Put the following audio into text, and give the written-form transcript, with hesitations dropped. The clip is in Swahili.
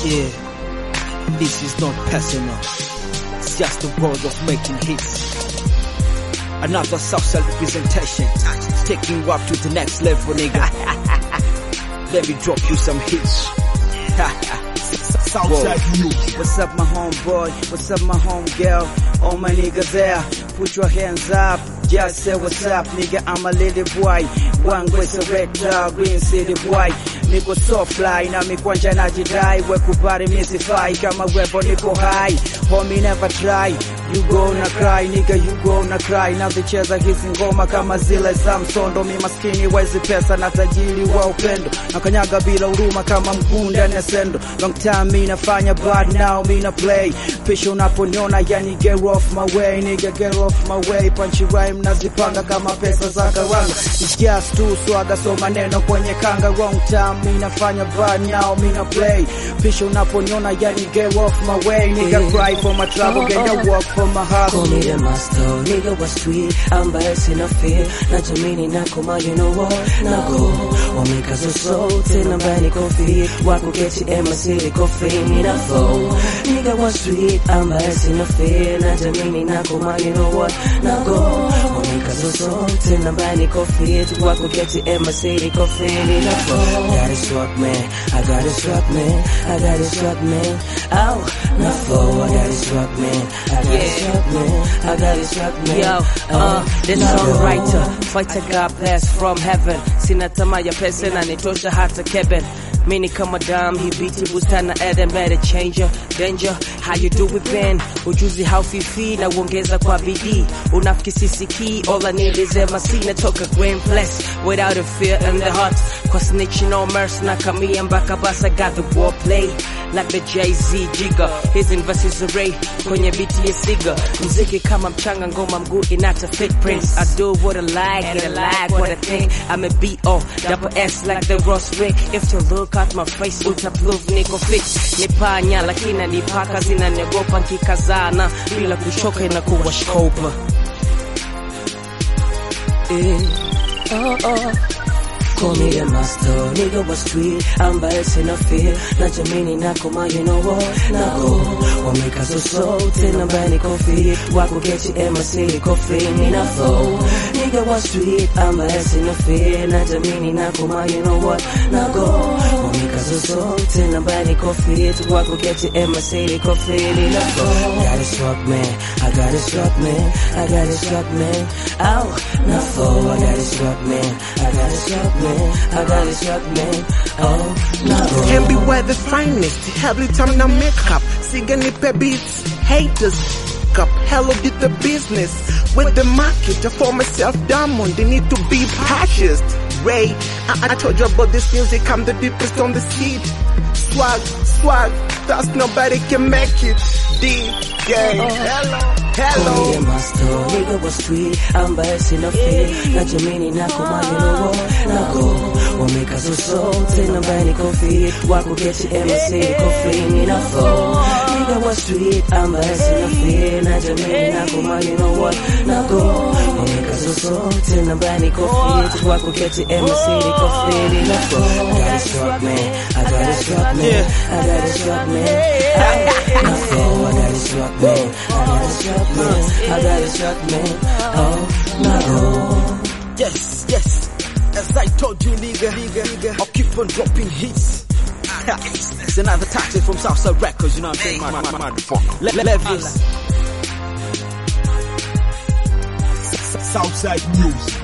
Yeah, this is not personal. It's just the world of making hits. Another Southside representation, taking you up to the next level, nigga. Let me drop you some hits. Southside News. What's up, my homeboy? What's up, my homegirl? All my niggas there, put your hands up. Just say what's up, nigga. I'm a little boy. One way selector, Green City boy. Niko so fly, na mikwanja najidai. Wekubali misifai, kama webo niko high. Homie never try, you gonna cry, nigga, you gonna cry. Nazicheza hizi ngoma kama zile za Msondo. Mi maskini wezi pesa na tajiri wa upendo. Nakanyaga bila huruma kama mkunda nesendo. Long time mi nafanya bad, now mi na play. Pisha unaponiona yani get off my way, nigga, get off my way. Punchy rhyme nazipanga kama pesa za karanga. It's just too swaga, so maneno kwenye kanga. Wrong time mi nafanya bad, now mi na play. Pisha unaponiona yani get off my way, nigga, cry for my trouble, get the walk for my hustle. Call me the master, nigga was sweet. I'm biased in a fear. Najamini nakoma, you know what? Nago Omeka so tena bani kofi. Wako kechi ema city kofi. Nina flow, nigga was sweet. I'm biased in a fear. Najamini nakoma, you know what? Nago Omeka so tena bani kofi. Wako kechi ema city kofi. Nina flow, got it struck man, I got it struck man, I got it struck man. Ow, na flow, I got it struck man, I got it struck man, I got it struck man. Yo, this songwriter, fighter God bless from heaven. Sina tamaa ya pesa na nitosha hata Kevin. Mini kama dam, hii biti bustana Eden, better changer, danger, how you do it Ben? Ujuzi haufifi na uongeza kwa bidii. Unafiki sisiki, all I need is MSC. Natoka Grand Place, without a fear in the heart. Kwa snitching no mercy, na kamia mpaka basa, got the war play. Like the Jay-Z jigger, his verses array, kwenye biti ya siga. Mziki kama mchanga ngoma mguu inata footprints. I do what I like, and I like what I think. I'm a B.O. double S like the Ross Rick. If you look at my face, utaprove niko fit. Nipanya lakini nipaka zinaniogopa nkikazana bila kushoka inakuwa shkopa. Call me a master, nigga was sweet. I'm biased in a fear. Najamini nakoma, you know what? Nago Omeka so tena bani kofi. Wako kechi ema city kofi. Nina flow, nigga was sweet. I'm biased in a fear. Najamini nakoma, you know what? Nago Omeka so tena bani kofi. Wako kechi ema city kofi. Nina flow, got it struck man, I got it struck man, I got it struck man. Ow, na flow, I got it struck man, I got it struck man, I got it struck man. Oh no, can be where the finest. Every time now make up, singing it beats. Haters up, hello did the business with the market. For myself, diamond, they need to be purchased. Ray, I told you about this music. I'm the deepest on the seat. Swag, thus nobody can make it. DJ, hello. Call me a master, nigga was sweet. I'm biased in a fear. Najamini nakoma, you know what? Nago Omeka so tena bani kofi. Wako kechi ema city kofi. Nina flow, nigga was sweet. I'm biased in a fear. Najamini nakoma, you know what? Nago Omeka so tena bani kofi. Wako kechi ema city kofi. Nina flow, I got it struck man, I got it struck man, I got it struck man. Nina flow, I got it struck man, I got it struck man, I got it struck man. Oh no. Yes, as I told you, nigga, I'll keep on dropping hits. It's another tactic from Southside Records, you know what I'm saying? Levis. Southside News.